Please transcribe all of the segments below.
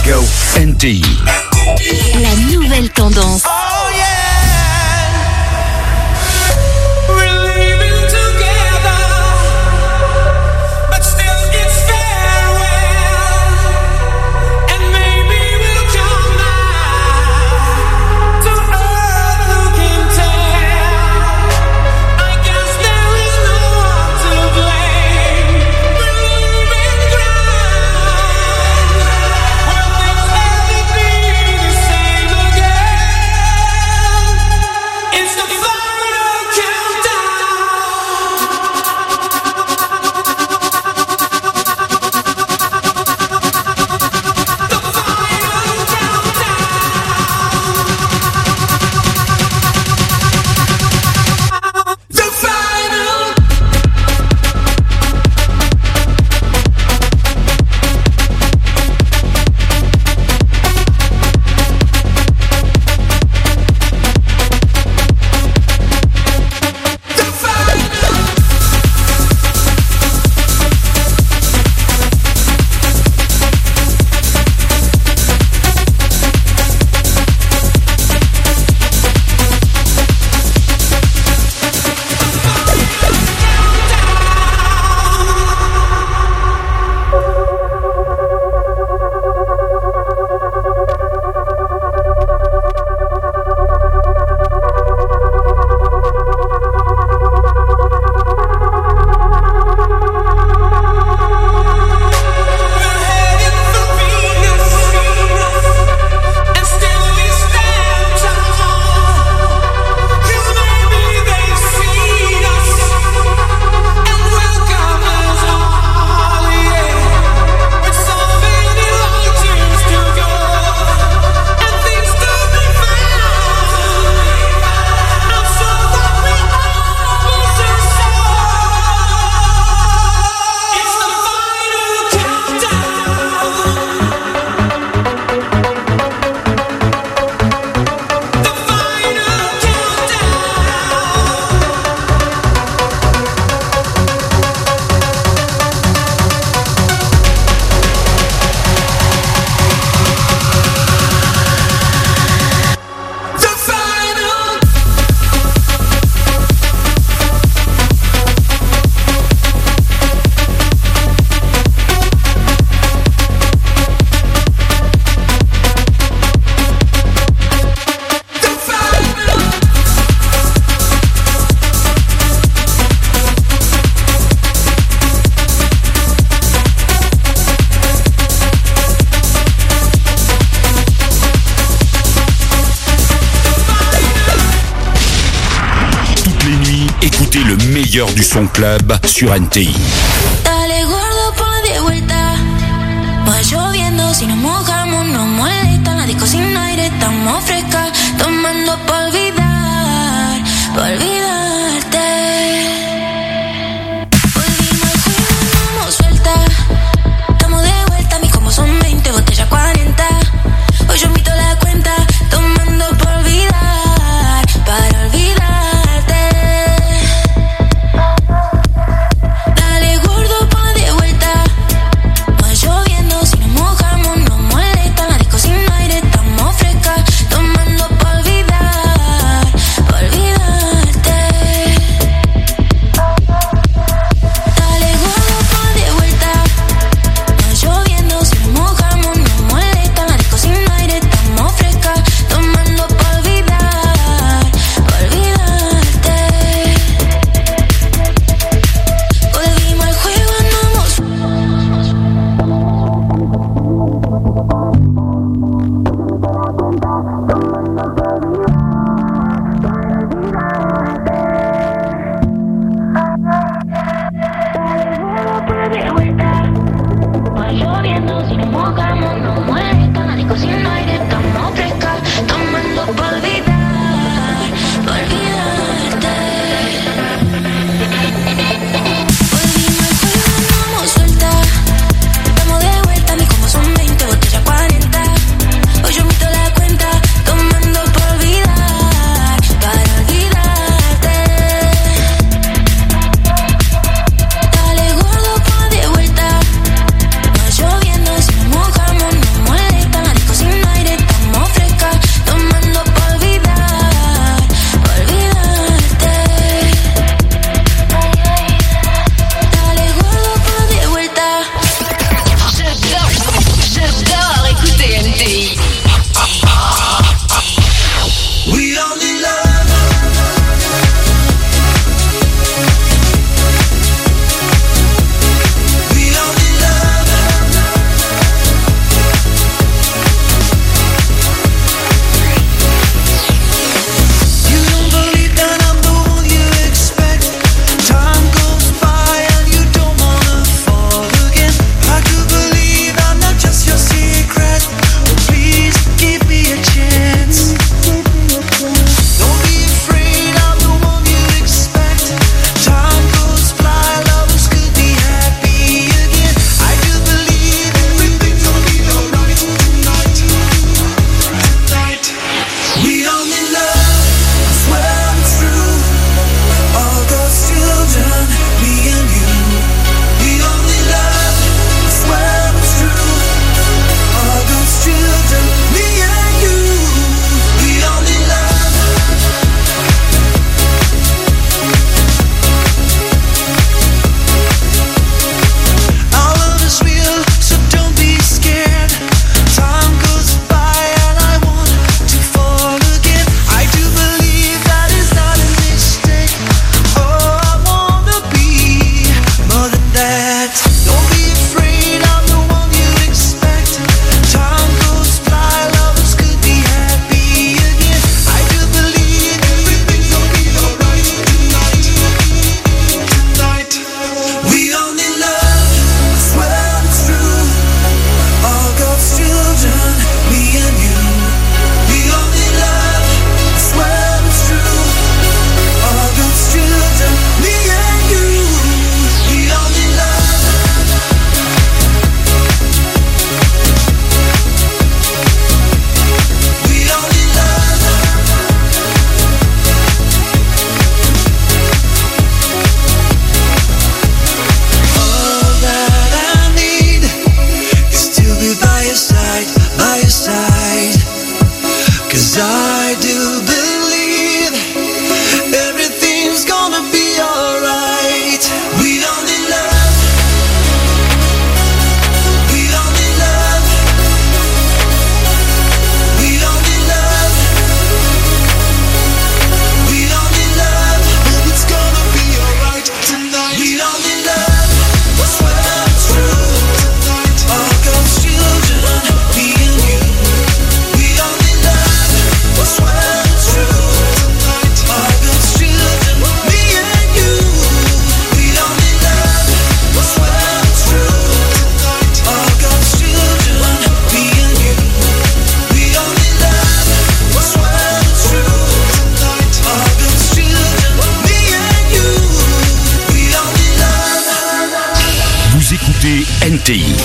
Go, NTI. La nouvelle tendance. Oh yeah. Du son club sur NTI. Dale gordo, ponle de vuelta. Va lloviendo, si nos mojamos nos molesta. La disco sin aire, estamos frescas. Tomando pa' olvidar, pa' olvidarte. Volvimos al juego, andamos suelta. Estamos de vuelta, mis combos son 20, botella 40. Hoy yo invito la cuenta, tomando pa' olvidar, para olvidarte. Dale gordo. NTI.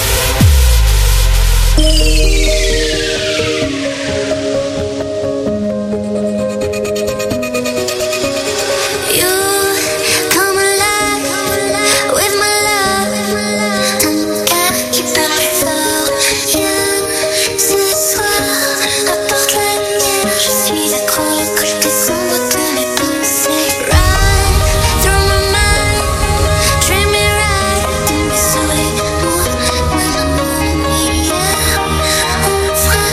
Frère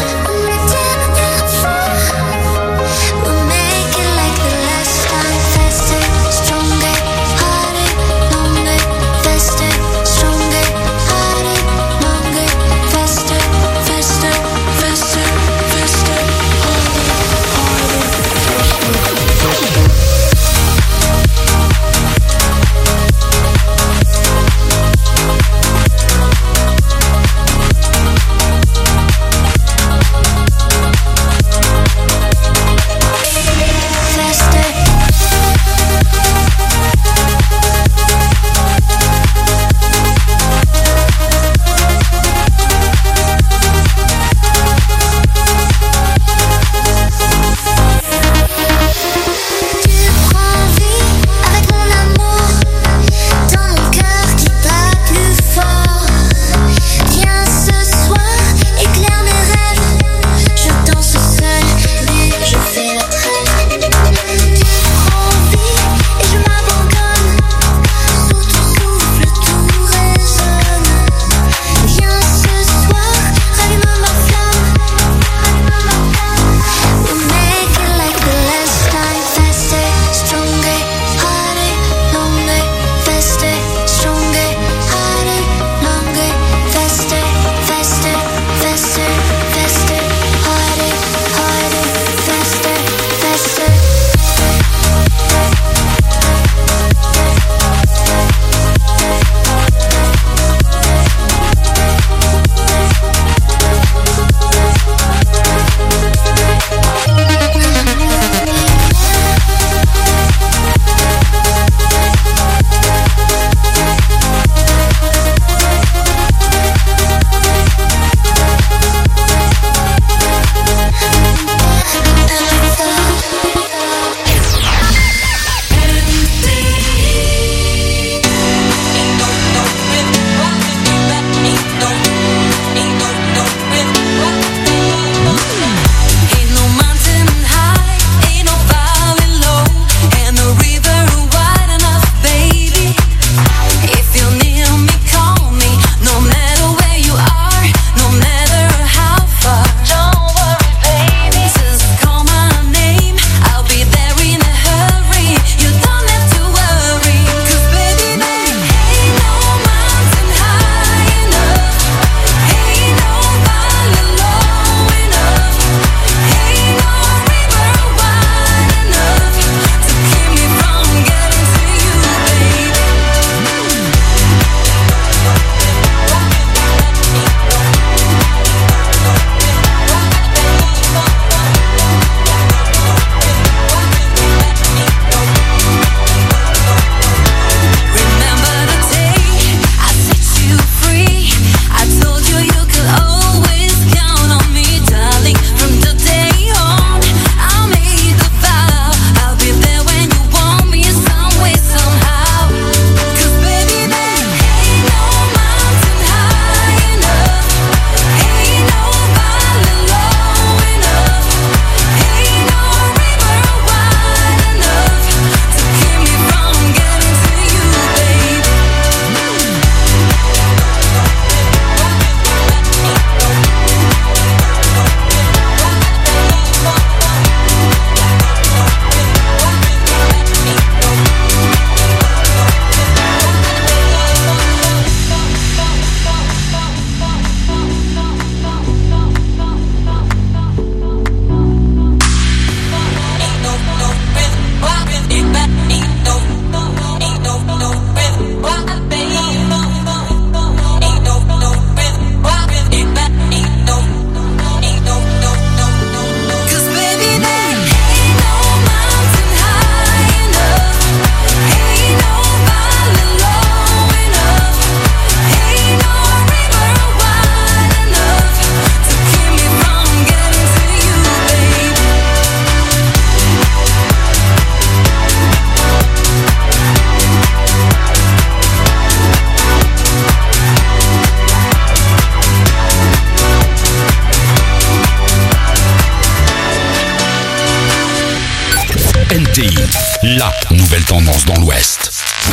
la nouvelle tendance dans l'Ouest.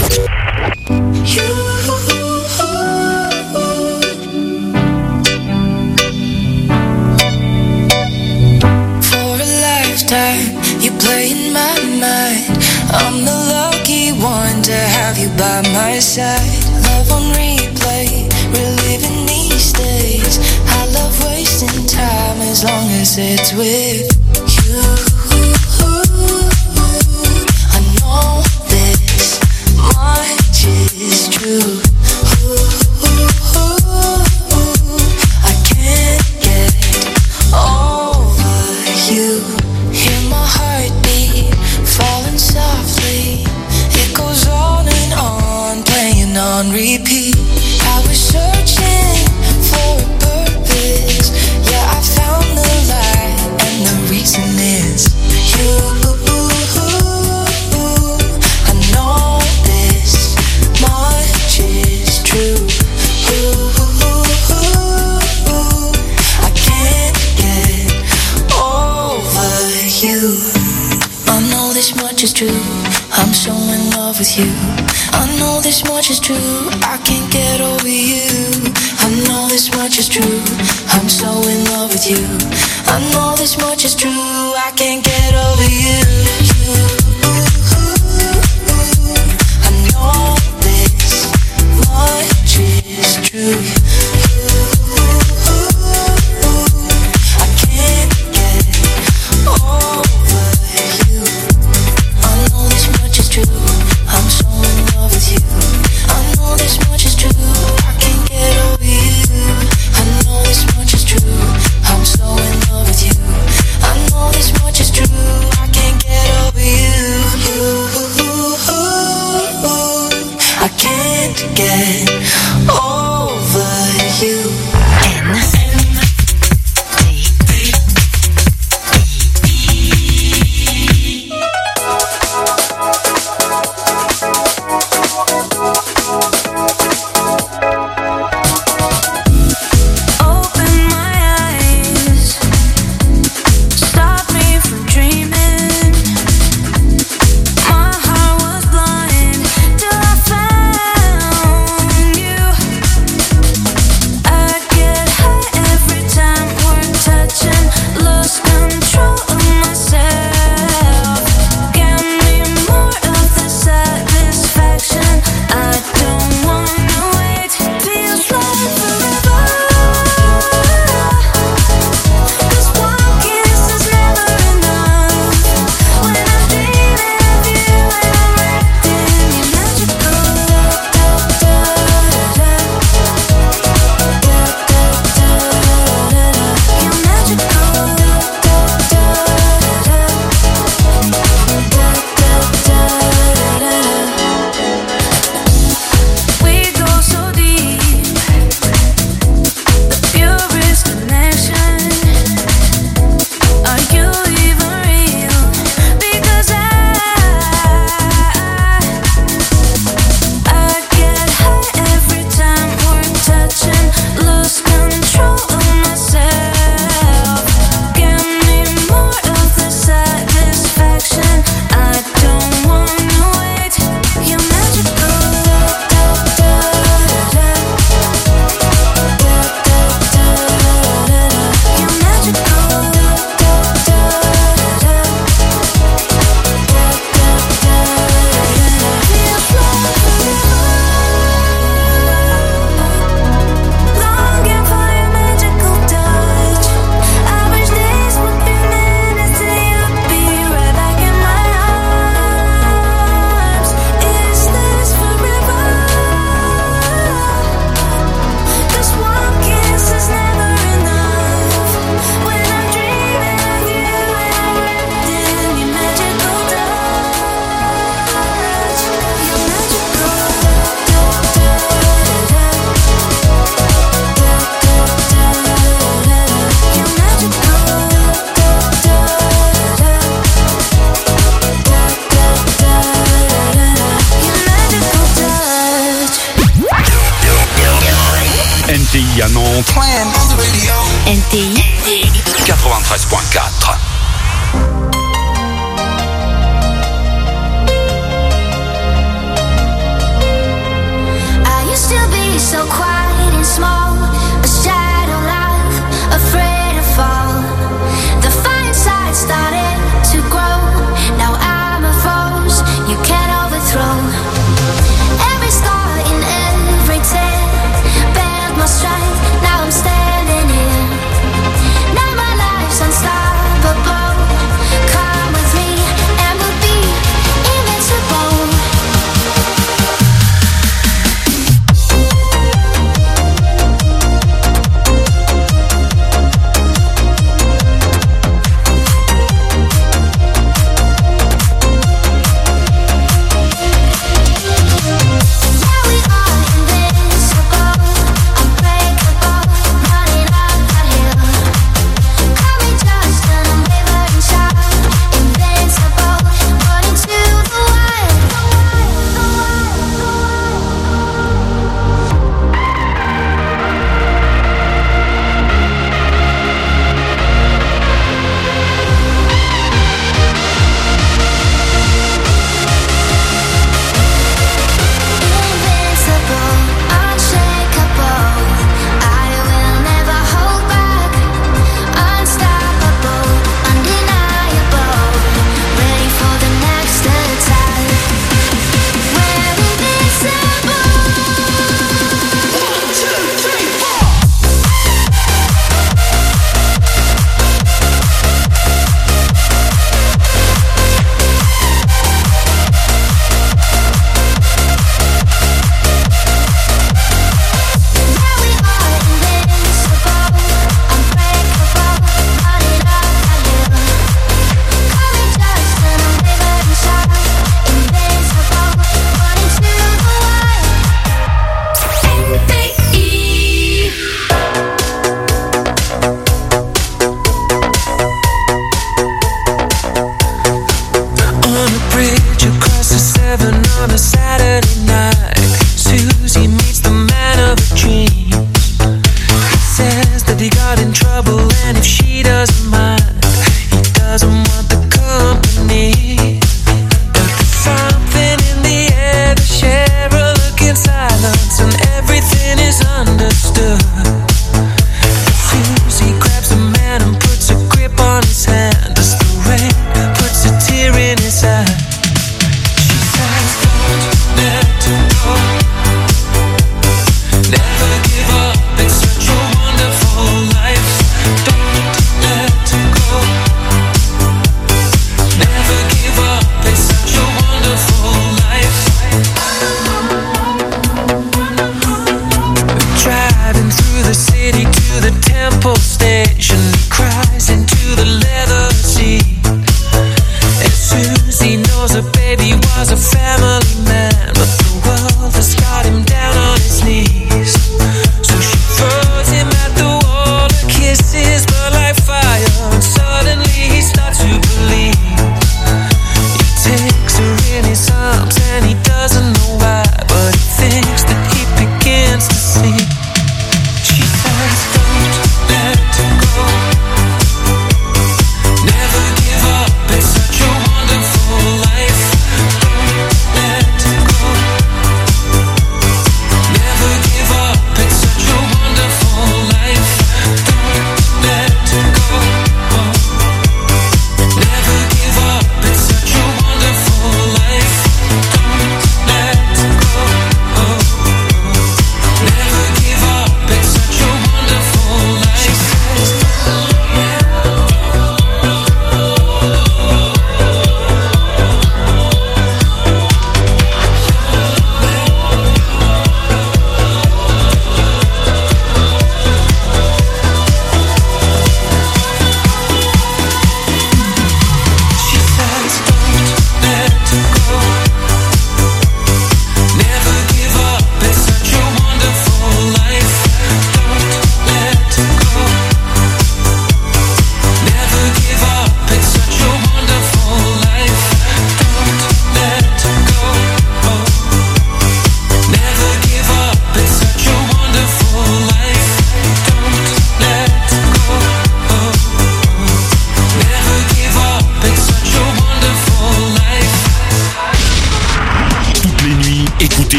You play in my mind. I'm the lucky one to have you by my side. Love on replay, reliving these days. I love wasting time as long as it's with you. I know this much is true. I can't get over you. Hear my heartbeat falling softly. It goes on and on, playing on repeat. I was searching for a purpose. Yeah, I found the light, and the reason is you. I know this much is true. I can't get over you. I know this much is true. I'm so in love with you. I know this much is true. I can't get over you. I know this much is true. I'm so in love with you. I know this much is true. I can't get over you. I know this much is true. I can't get over you. I know this much is true. I'm so in love with you. I know this much is true. I can't get over you. I know this much is true. I'm so in love with you. I know this much is true. I can't get over you. I can't get over you. NTI à Nantes. NTI 93.4. so quiet and small, a shadow life, afraid to fall. The fire inside started to grow. Now I'm a force you can't overthrow. Every scar in every tear bared my strength. Now I'm standing here. Now my life's unstoppable. Come with me and we'll be invincible.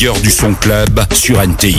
meilleur du son club sur NTI.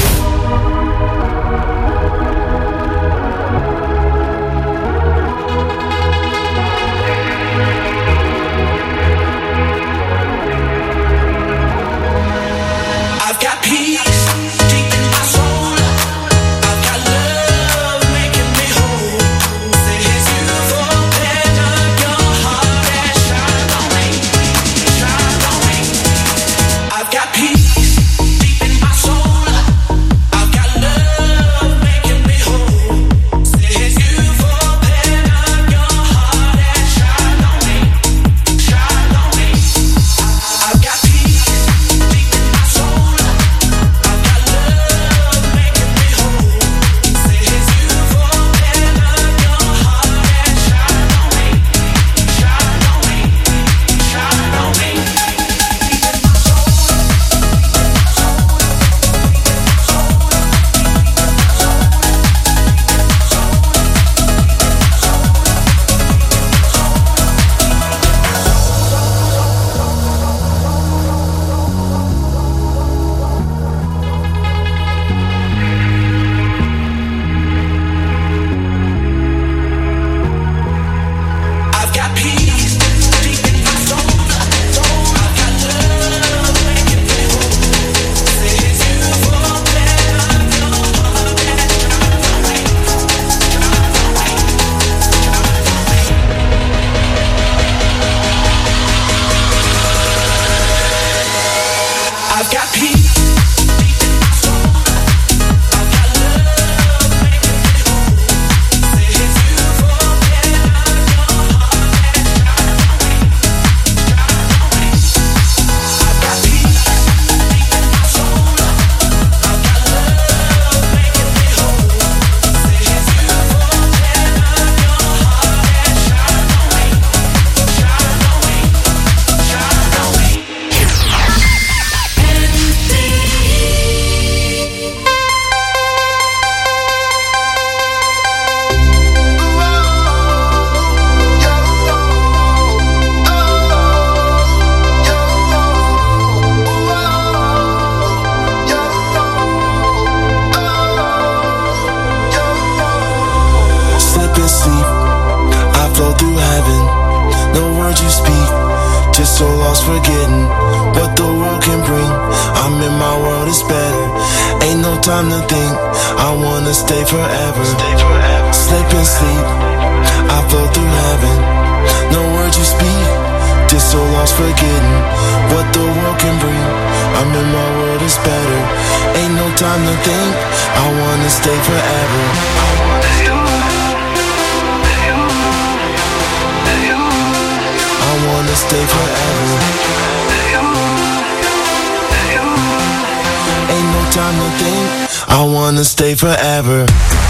Stay forever.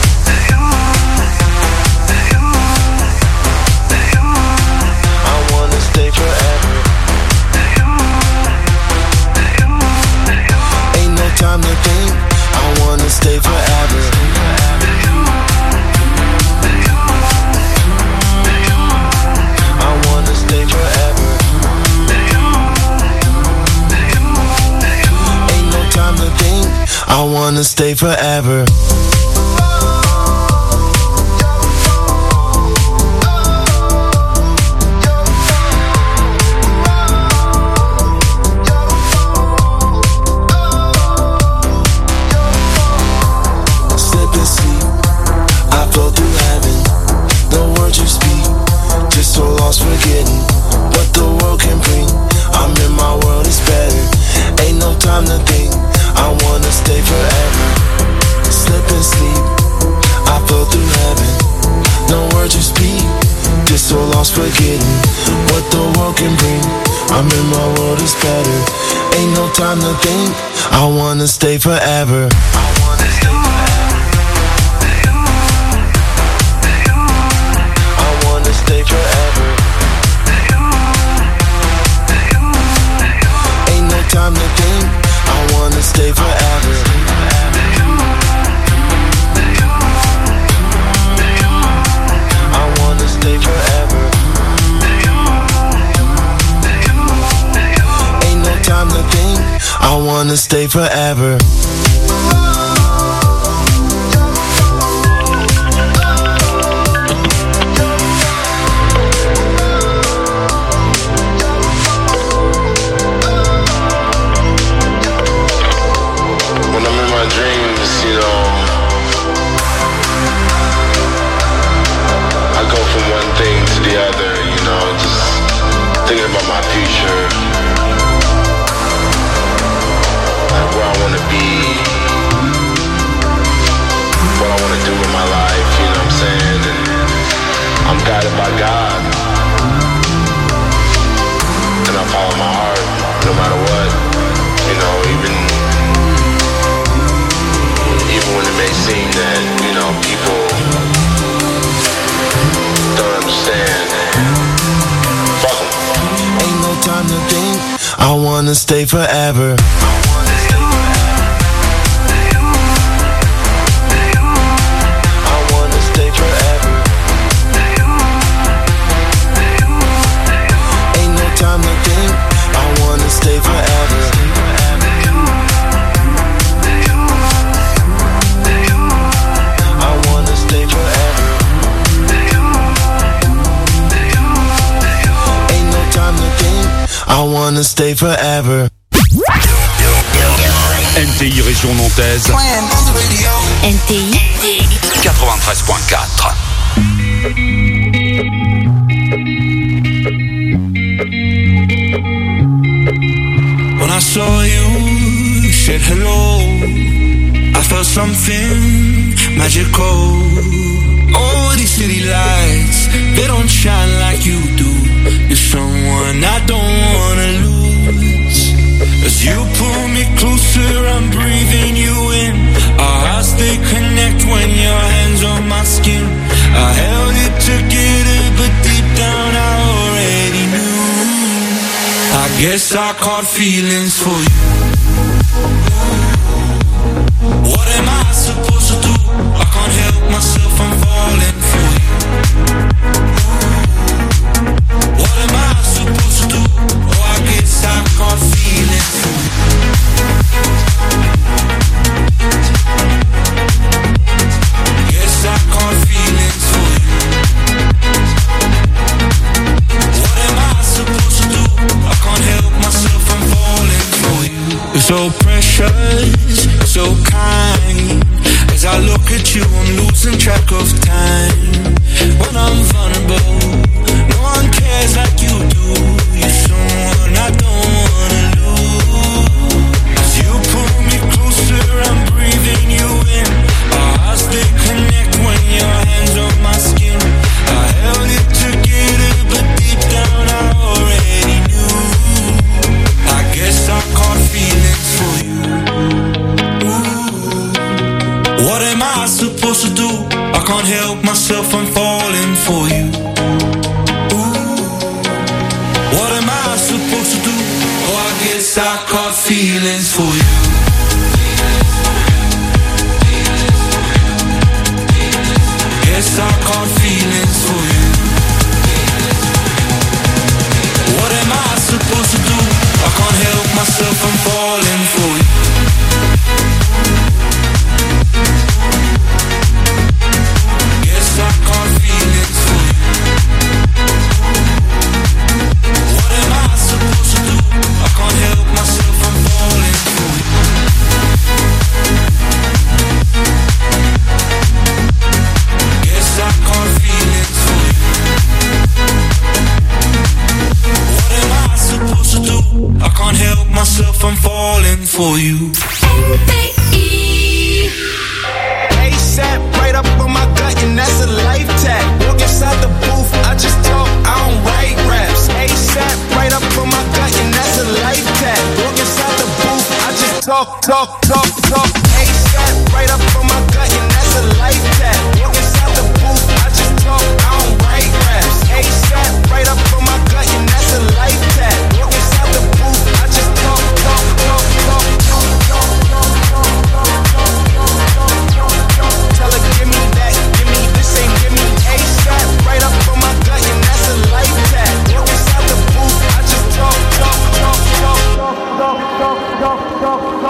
I wanna stay forever. Ain't no time to think. I wanna stay forever. I wanna stay forever. Ain't no time to think. I wanna stay forever. Forgetting what the world can bring. I'm in my world is better. Ain't no time to think. I wanna stay forever. I wanna stay forever. I wanna stay forever. Ain't no time to think. I wanna stay forever. I wanna stay forever. Ain't no time to think. I wanna wanna stay forever. When I'm in my dreams, you know, I go from one thing to the other, you know, just thinking about my future, like where I want to be, what I want to do in my life, you know what I'm saying, and I'm guided by God, and I follow my heart, no matter what, you know, even when it may seem that, you know, people don't understand. Fuck 'em. Ain't no time to think, I wanna stay forever. Stay forever. I wanna stay forever. Ain't no time to think. I wanna stay forever. NTI Région Nantaise. NTI 93.4. When I saw you, said hello, I felt something magical. Oh, these city lights, they don't shine like you do. You're someone I don't wanna lose. As you pull me closer, I'm breathing you in. Our hearts, they connect when your hands on my skin. I held it together, but deep down I already knew. I guess I caught feelings for you. What am I supposed to do? I can't help myself, I'm falling for you. What am I supposed to do? Oh, I guess I caught feelings for you. Guess I caught feelings for you. What am I supposed to do? I can't help myself, I'm falling for you. You're so precious, so kind. As I look at you, I'm losing track of time. When I'm vulnerable, no one cares like you do. You're someone I don't wanna lose. As you pull me closer, I'm breathing you in. Our hearts, they connect when your hands on my skin. I held it together, but deep down I already knew. I guess I caught feelings for you. Ooh. What am I supposed to do? I can't help myself, I'm falling for you. Ooh. What am I supposed to do? Oh, I guess I caught feelings for you. Guess I caught feelings for you. What am I supposed to do? I can't help myself, I'm falling for you. Guess I caught feelings for you. What am I supposed to do? I can't help myself, I'm falling for you. Guess I caught feelings for you. What am I supposed to do? I can't help myself, I'm falling for you. ASAP, right up on my gut, and that's a life tag. Walk inside the booth, I just talk, I don't write raps. ASAP, right up on my gut, and that's a life tag. Walk inside the booth, I just talk. ASAP, right up on my gut, and that's a life tag. Walk inside the booth, I just talk, I don't write raps. ASAP, right up on my gut, and that's a life tag. Walk inside the booth, I just talk. Tell her, give me that, give me this, ain't give me ASAP. Right up on my gut, and that's a life tag. Walk inside the booth, I just talk.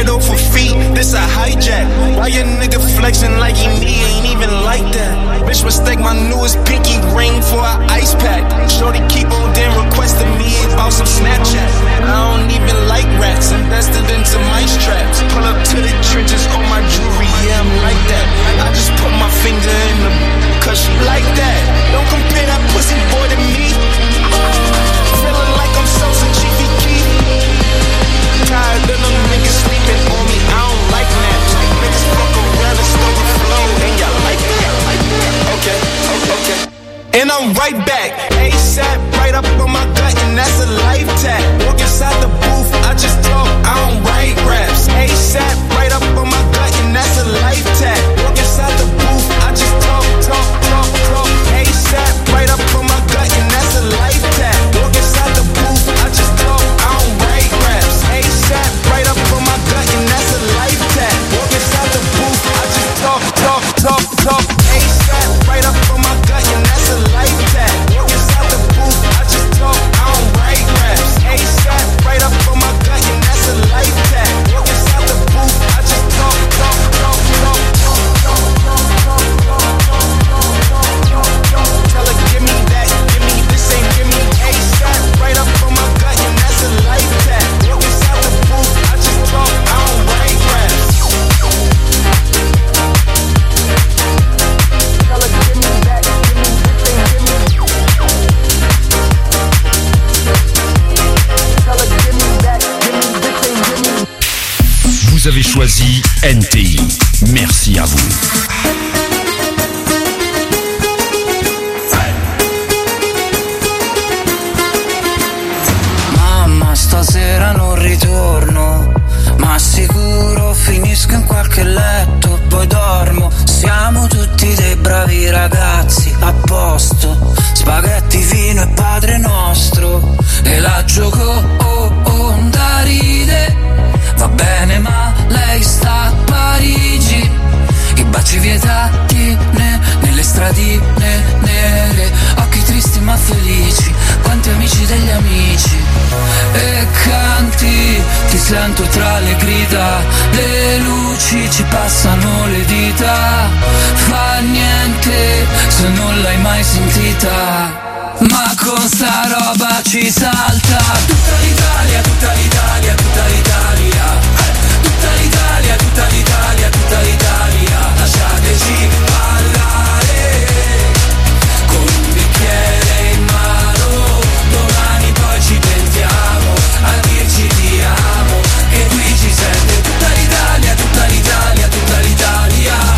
right off her feet, this a hijack. Why your nigga flexing like he me, ain't even like that. Bitch mistake my newest pinky ring for an ice pack. Shorty keep on damn requesting me about some Snapchat. I don't even like rats, invested into mice traps. Pull up to the trenches on my jewelry, yeah I'm like that. I just put my finger in the cause she like that. Don't compare that pussy boy to me. Feeling like I'm Sosa Chiefy Keef. Tired of them niggas sleeping on me, I don't like naps. Niggas fuck around and start to flow, and y'all like that. Okay. And I'm right back, ASAP, right up on my gut, and that's a life tag. Walk inside the booth, I just talk, I don't write raps. ASAP, right up on my gut, and that's a life tag. Walk inside the booth, I just talk. ASAP, right up on my gut, and that's a life tag. Walk inside the booth, I just talk, I don't write raps. ASAP, right up on my gut, and that's a life tag. Walk inside the booth, I just talk. ASAP, right up on my gut, and that's a life tag. Walk inside the booth, I just talk, I don't write raps. ASAP, right up on my gut, and that's a life tag. Walk inside the booth, I just talk. Tell her give me that, give me this, ain't give me ASAP, right up on my gut, and that's a life tag. Walk inside the booth, I just talk, I don't write raps. Tell her give me that, give me this, ain't give me. Tell her give me that, give me this, ain't give me. Vous avez choisi NTI. Merci à vous. Stasera non ritorno, ma sicuro finisco in qualche letto, poi dormo. Siamo tutti dei bravi ragazzi, a posto. Spaghetti, vino e Padre Nostro. E la Gioconda ride. Va bene ma lei sta a Parigi. I baci vietati nelle stradine nere. Occhi tristi ma felici, quanti amici degli amici. E canti, ti sento tra le grida. Le luci ci passano le dita. Fa niente se non l'hai mai sentita. Ma con sta roba ci salta. Tutta l'Italia, tutta l'Italia, tutta l'Italia. Tutta l'Italia, tutta l'Italia, tutta l'Italia. Lasciateci parlare con un bicchiere in mano. Domani poi ci pentiamo a dirci ti amo. E qui ci sente tutta l'Italia, tutta l'Italia, tutta l'Italia.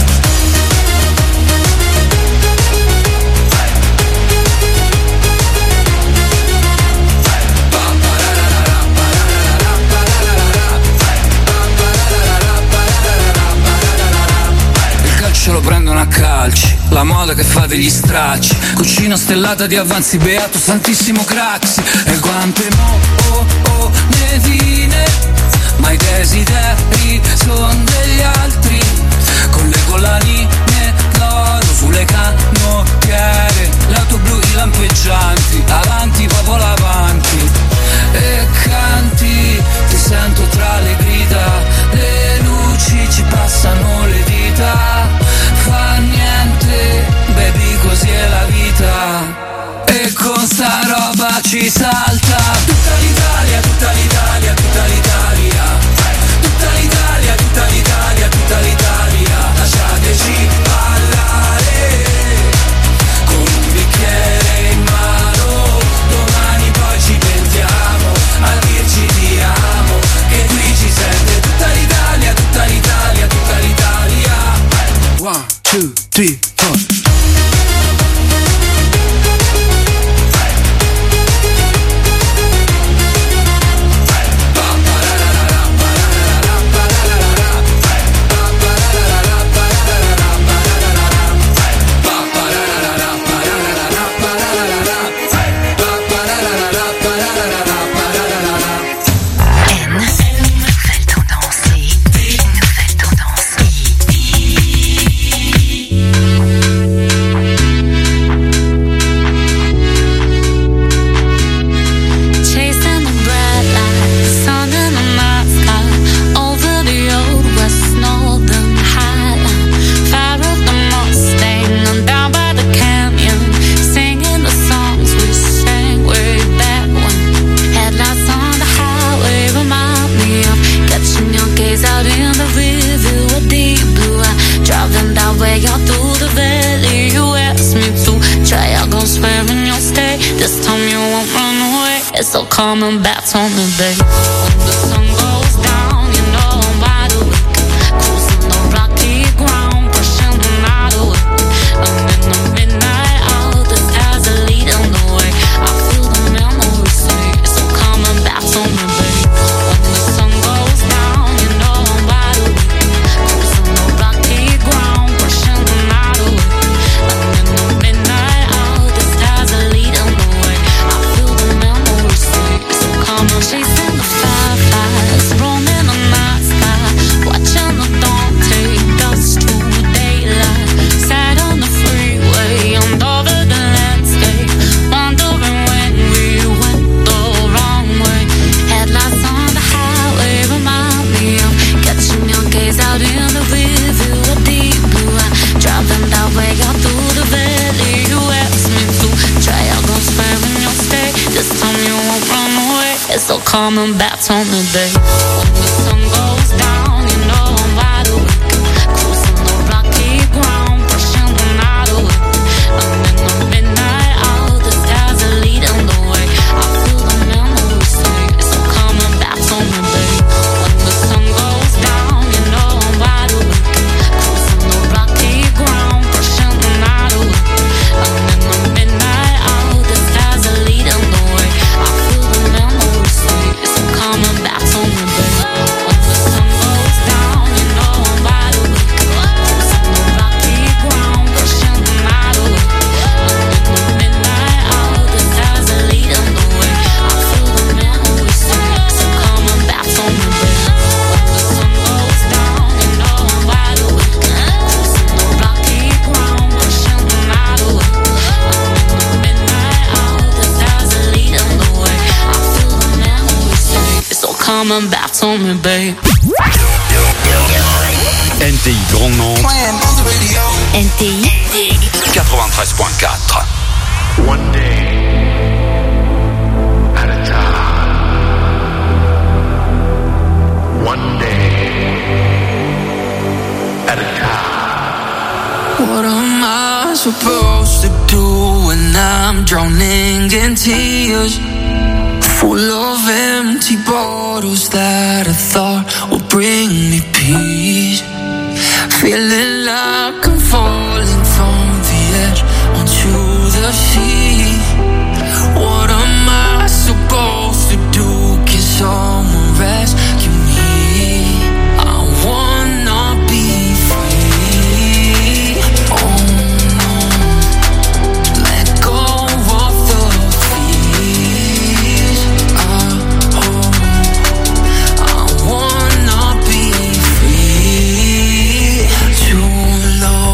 Ce lo prendono a calci, la moda che fa degli stracci. Cucina stellata di avanzi, beato santissimo Craxi. E quante monetine, ma i desideri son degli altri. Con le collanine d'oro sulle canottiere, l'auto blu, i lampeggianti, avanti popolo avanti. E canti, ti sento tra le grida. Le luci ci passano le dita. Fa niente, baby, così è la vita. E con sta roba ci salta. Tutta l'Italia, tutta l'Italia, tutta l'Italia. Tutta l'Italia, tutta l'Italia, tutta l'Italia. Lasciateci parlare con un bicchiere in mano. Domani poi ci pentiamo a dirci ti amo. E qui ci sente tutta l'Italia, tutta l'Italia, tutta l'Italia. 1, 2, 3, 4. so come on back to me, babe. When the sun goes down, you know I'm wide awake, cruising the rocky ground, pushing the night away. I'm in the midnight hour, the stars are leading the way. I feel the memories fade, so come on back to me, babe. When the sun goes down, you know I'm wide awake, cruising the rocky ground, pushing the night away. I'm in the midnight hour, the stars are leading the way. I feel the memories fade, so come on, chasing the fireflies, roaming the night sky, watching the dawn take us to daylight. Sat on the freeway, and over the landscape, wondering when we went the wrong way. Headlights on the highway remind me of catching your gaze out in the rearview, a deep blue eye, driving that way out through the valley. You asked me to try out those fire in your stay. This time you won't run away, so coming back to me, babe. When the sun goes down, you know I'm wide awake, cruising the rocky ground, pushing the night away. I'm in the midnight hour, the stars are leading the way. I feel the memories fade, so coming back to me, babe. When the sun goes down, you know I'm wide awake, cruising the rocky ground, pushing the night away. I'm in the midnight hour, the stars are leading the way. I feel the memories fade, so coming back to me, babe. When the sun goes down, you know I'm wide awake, cruising the rocky ground, pushing the night away. I'm in the midnight hour, the stars are leading the way. I feel the memories fade, so coming back to me, babe. When the sun goes down, you know I'm wide awake, cruising the rocky ground, pushing the night away. I'm in the midnight hour, the stars are leading the way. I feel the memories fade, so coming back to me, babe. NTI Grandement NTI 93.4. One day at a time. One day at a time. What am I supposed to do when I'm drowning in tears? Full of empty bottles that I thought would bring me peace. Feeling like I'm falling from the edge onto the sea. What am I supposed to do? Can someone rescue me? I wanna be free. Oh no, let go of the fears I hold. I wanna be free. Too long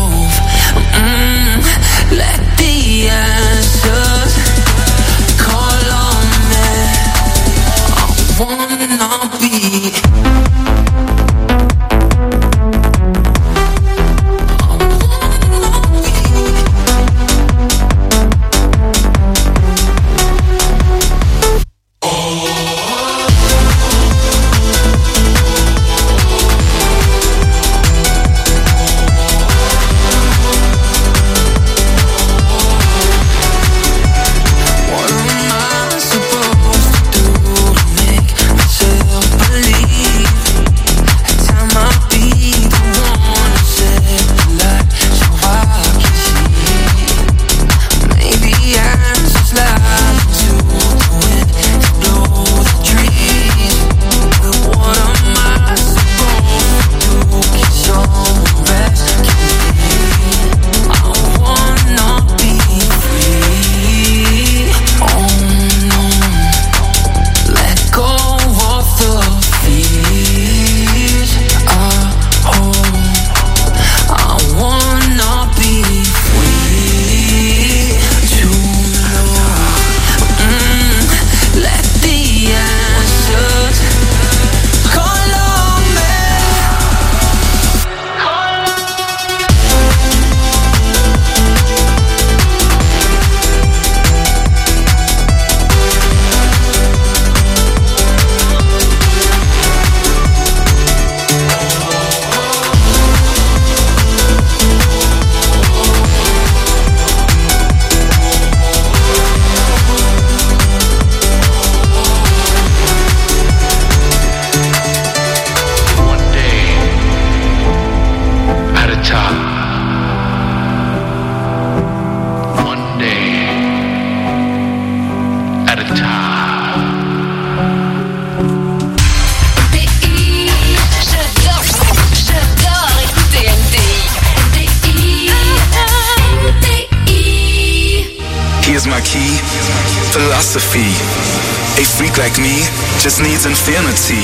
Here's my key, philosophy. A freak like me just needs infinity.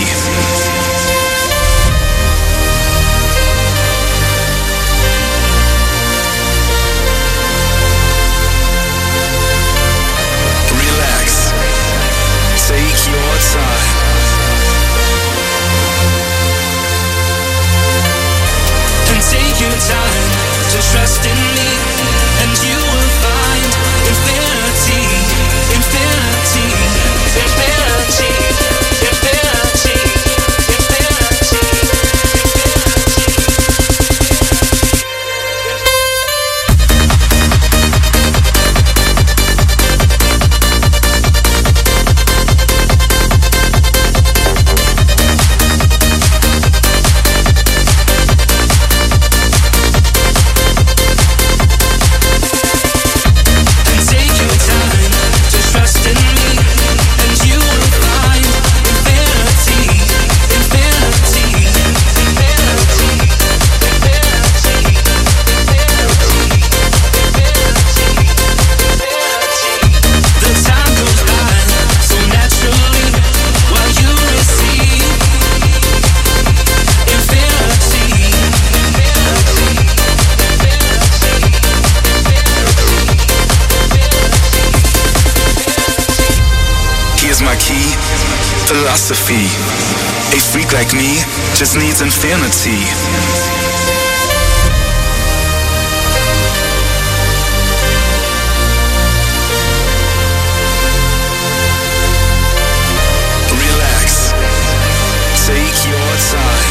Relax, take your time. And take your time to trust in me, and you will find infinity, infinity, infinity, infinity, infinity, philosophy. A freak like me just needs infinity. Relax, take your time.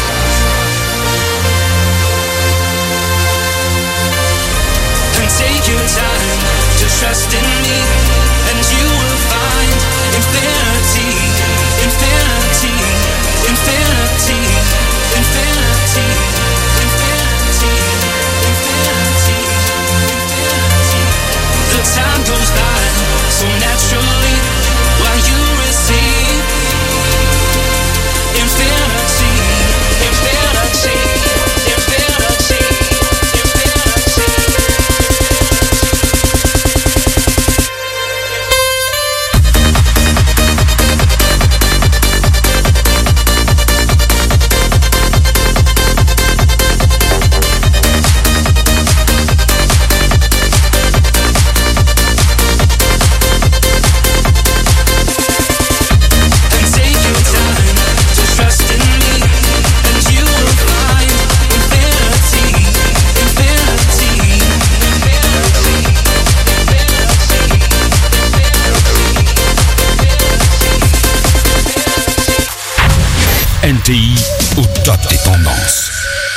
And take your time to trust in me, and you will find infinity, infinity, infinity, infinity, infinity, infinity, infinity. The time goes by so naturally while you receive infinity, infinity, infinity, infinity. NTI au top des tendances.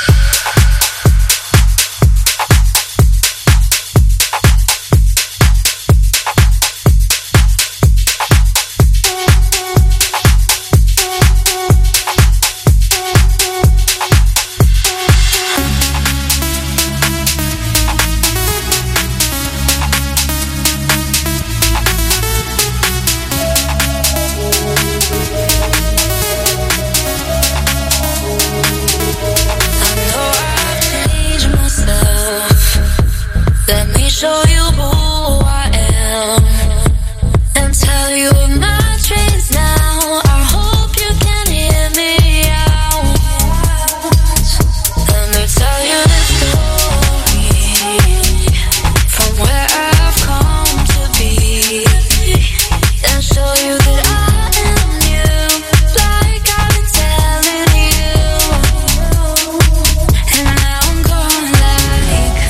Show you who I am and tell you my dreams now. I hope you can hear me out. Let me tell you the story from where I've come to be, and show you that I am you, like I've been telling you. And now I'm going like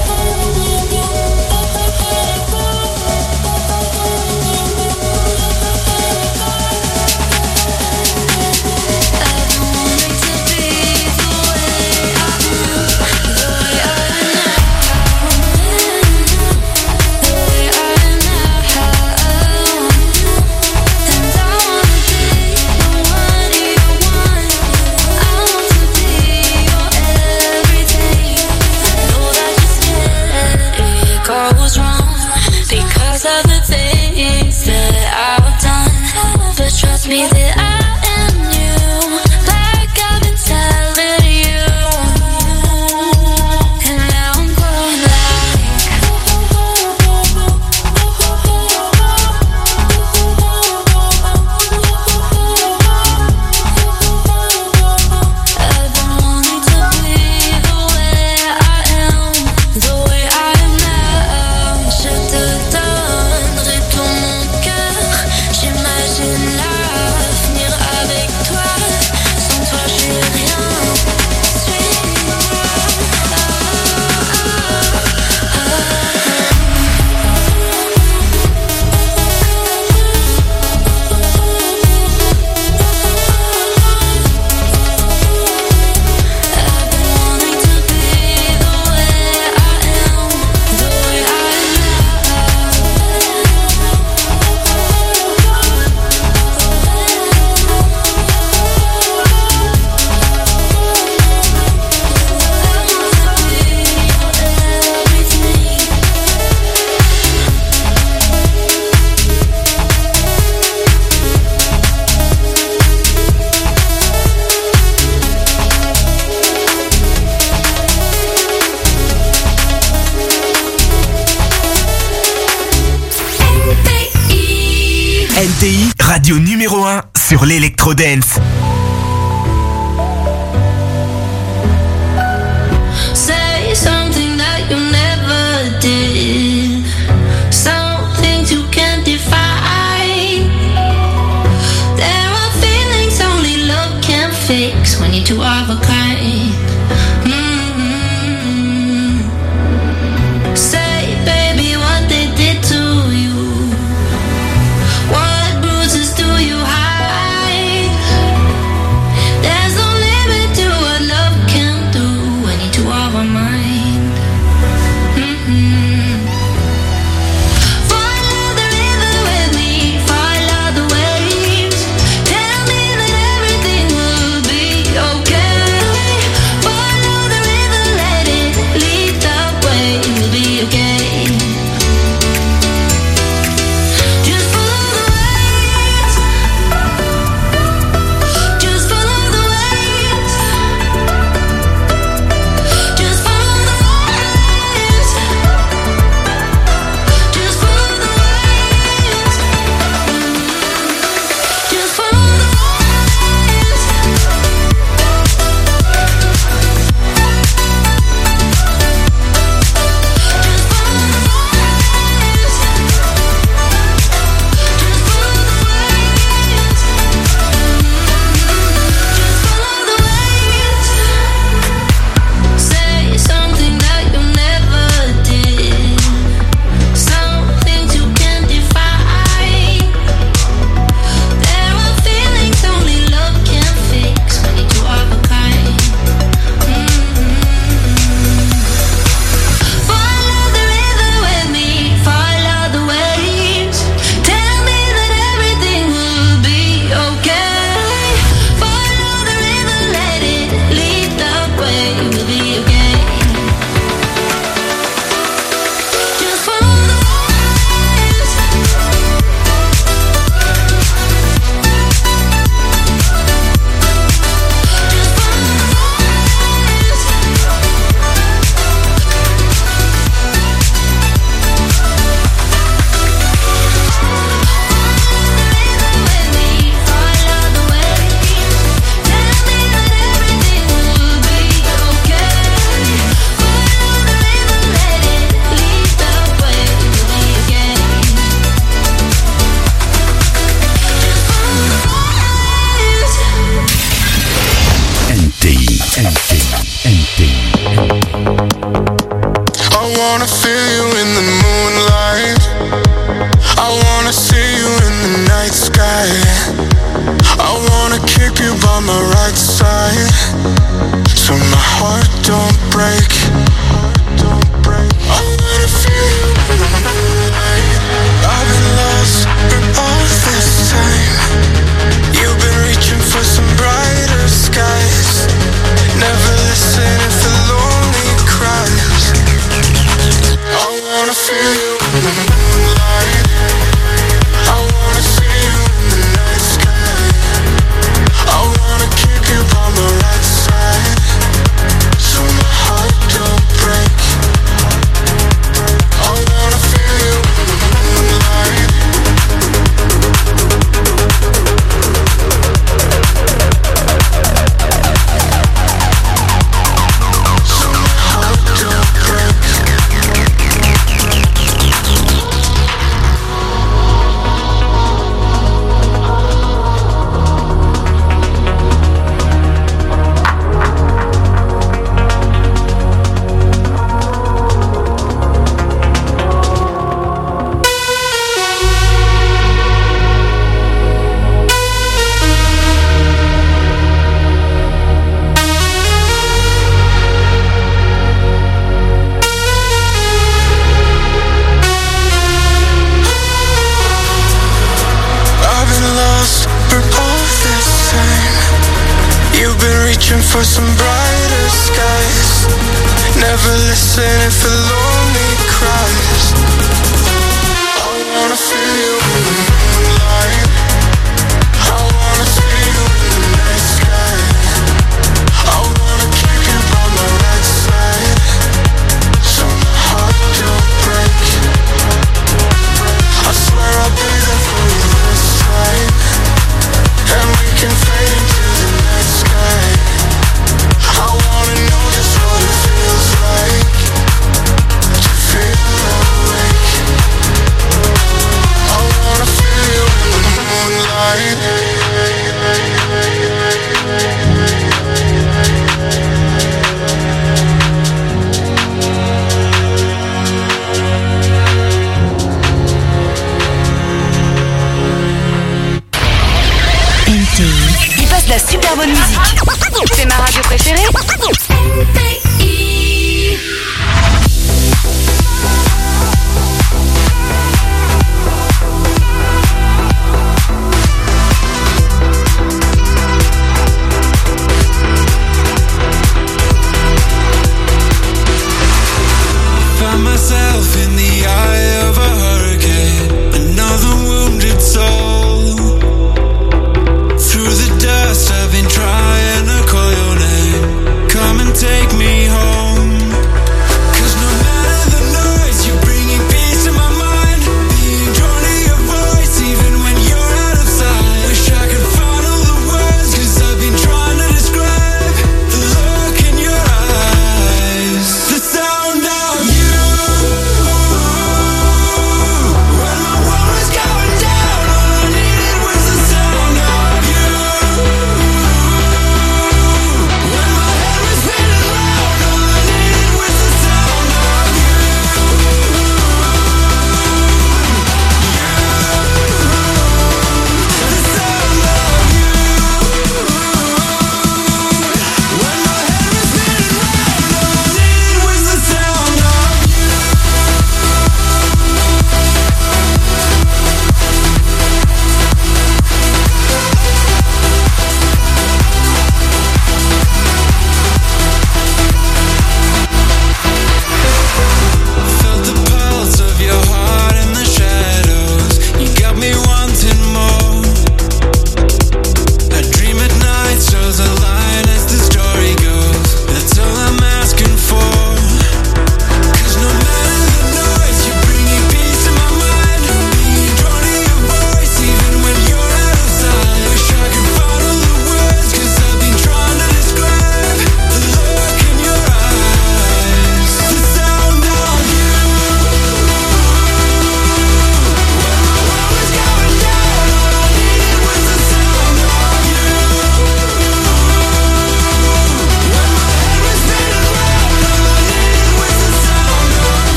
trust me that I am you, like I've been telling you. And now I'm going like NTI, radio numéro 1 sur l'électro-dance. Say something that you never did, something you can't define. There are feelings only love can fix when you're two of a kind. Say, baby, what they did to you. What bruises do you hide? There's no limit to what love can do when you're two of a mind. Follow the river with me, follow the waves. Tell me that everything will be okay. Follow the river, let it lead the way. We'll be okay. Just follow the waves. Just follow the waves. Just follow the waves. Just follow the waves. Just follow the waves. Say something that you never did, something you can't define. There are feelings only love can fix when you're two of a kind. Follow the river with me, follow the waves. Tell me that everything will be okay. Follow the river, let it lead the way. We'll be okay. Just follow the waves. Just follow the waves. With me, follow the waves. Tell me that everything will be okay. Follow the river, let it lead the way. We'll be okay. Just follow the waves. NTI. I wanna feel you in the moonlight. I wanna see you in the night sky. I wanna keep you by my right side, so my heart don't break. I wanna feel you in the moonlight. I've been lost for all this time. You've been reaching for some brighter skies. Never listen if the lonely cries. I wanna feel you in the moonlight. I wanna see you in the night sky. I wanna keep you by my right side, so my heart don't break. I wanna feel you in the moonlight. So my heart don't break. I've been lost for all this time. You've been reaching for some brighter skies. Never listen if the lonely cries. I wanna feel you in the moonlight. I wanna see you in the night sky. I wanna keep you by my right side, so my heart don't break. I swear I'll be there for you this la super bonne musique. C'est ma radio préférée.